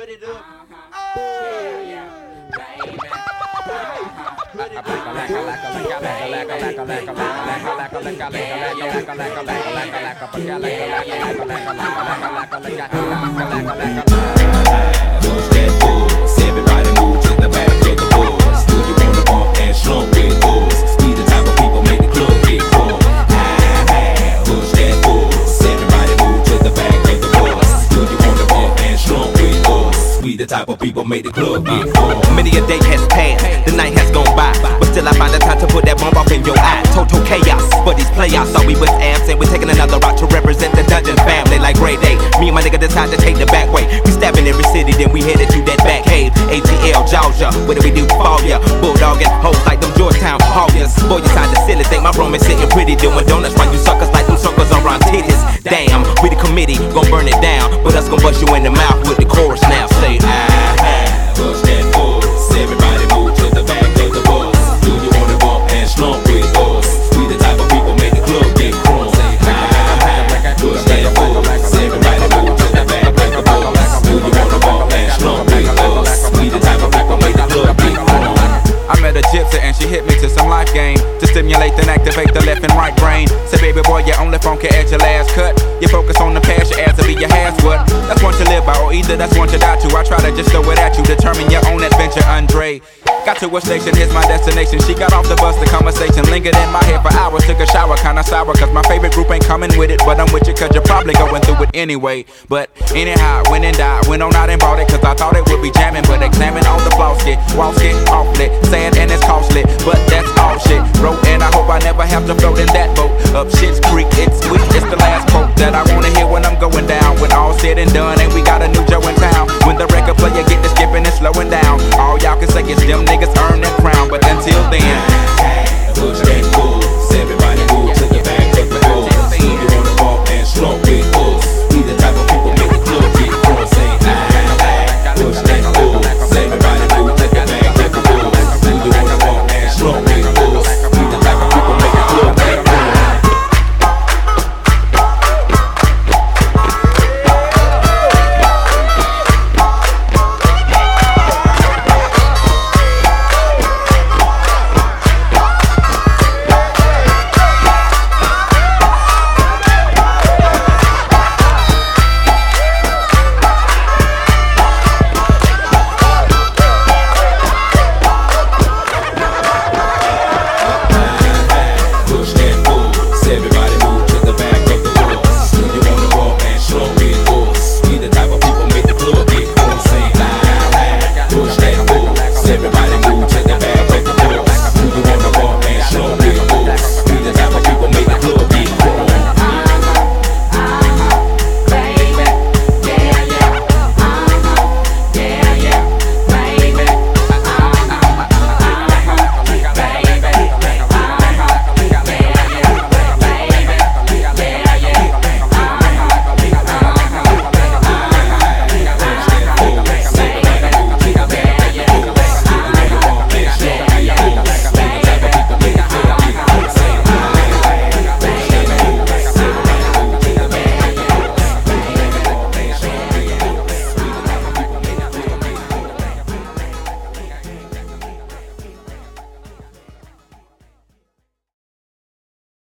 put it up. Oh yeah, baby. Put it Push that buzz, everybody move to the back of the bus. Do you wanna bump and slump with us? We the type of people make the club get full. Push that buzz, everybody move to the back of the bus. Do you wanna bump and slump with us? We the type of people make the club get full. Many a day has passed, the night has gone by, but still I find the time to put that bomb off in your eye. Total chaos, but these playoffs thought we was absent. We're taking another route to represent the Dungeon family like Grey Day. Me and my nigga decide to take the back way. We stabbing every city, then we headed to that back cave. ATL, Georgia, what do we do for ya? Bulldogging hoes like them Georgetown Hoggers. Boy, you sound silly, think my room is sitting pretty, doing donuts while you suckers like them suckers around titties. Damn, we the committee, gon' burn it down, but us gon' bust you in the mouth with the chorus now. Say, push that buzz, everybody move to the back of the bus. Do you wanna bump and slump with us? We the type of people make the club get crunk. Push that buzz, everybody move to the back of the bus. Do you wanna bump and slump with us? We the type of people make the club get crunk. I met a gypsy and she hit me to some life game to stimulate and activate the left and right brain. Say, baby boy, you only funky at your last cut. You focus on the past, your ass will be your has what? That's one to live by, or either that's one to die to. I try to just throw it at you, determine your own adventure, Andre. Got to a station, here's my destination. She got off the bus, the conversation lingered in my head for hours. Took a shower, kinda sour, cause my favorite group ain't coming with it. But I'm with you cause you're probably going through it anyway. But anyhow, went and died, went on out and bought it, cause I thought it would be jamming. But examine all the flaws, walls get awfully sad and it's costly, but that's all shit. Wrote and I hope I never have to float in that boat. Up shit's creek, it's sweet, it's the last quote.